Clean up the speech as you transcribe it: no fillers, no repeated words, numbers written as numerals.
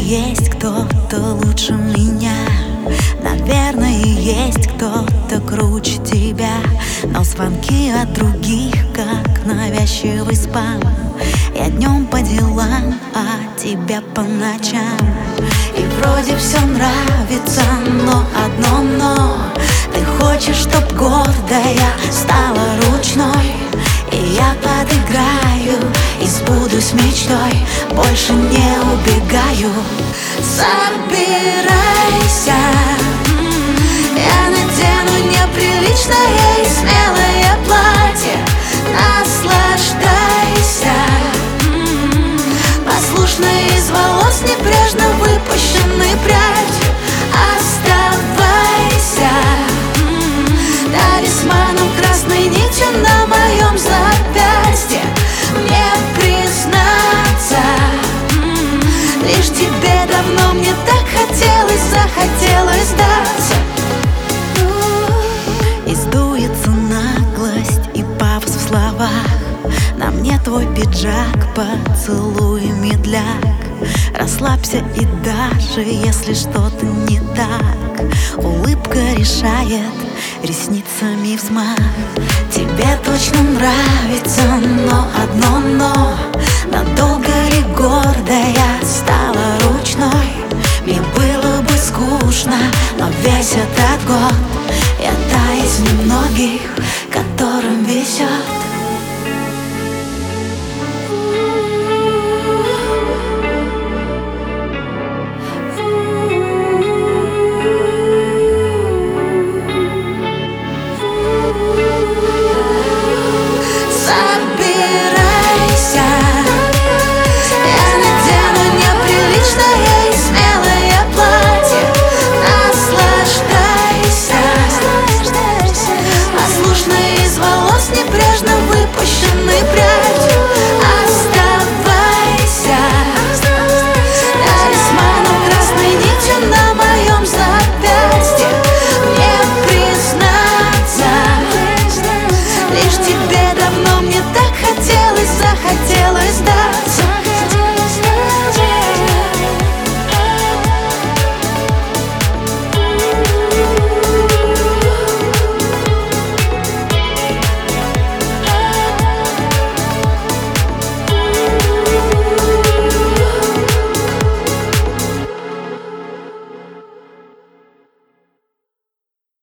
есть кто-то лучше меня. Наверное, есть кто-то круче тебя. Но звонки от других, как навязчивый спам. Я днем по делам, а тебя по ночам. И вроде все нравится, но одно но. Ты хочешь, чтоб гордая стала ручной. И я подыграю и сбудусь мечтой. Больше не убегаю. Собирайся, я надену неприличное и смелое платье. Наслаждайся, послушно из волос небрежно выпущенный прядь. Оставайся талисманом красной нитью на моем запястье. Мне признаться, лишь тебе давно мне так захотелось сдаться. И сдуется наглость и пафос в словах. На мне твой пиджак, поцелуй медляк. Расслабься, и даже если что-то не так, улыбка решает, ресницами взмах. Тебе точно нравится, но одно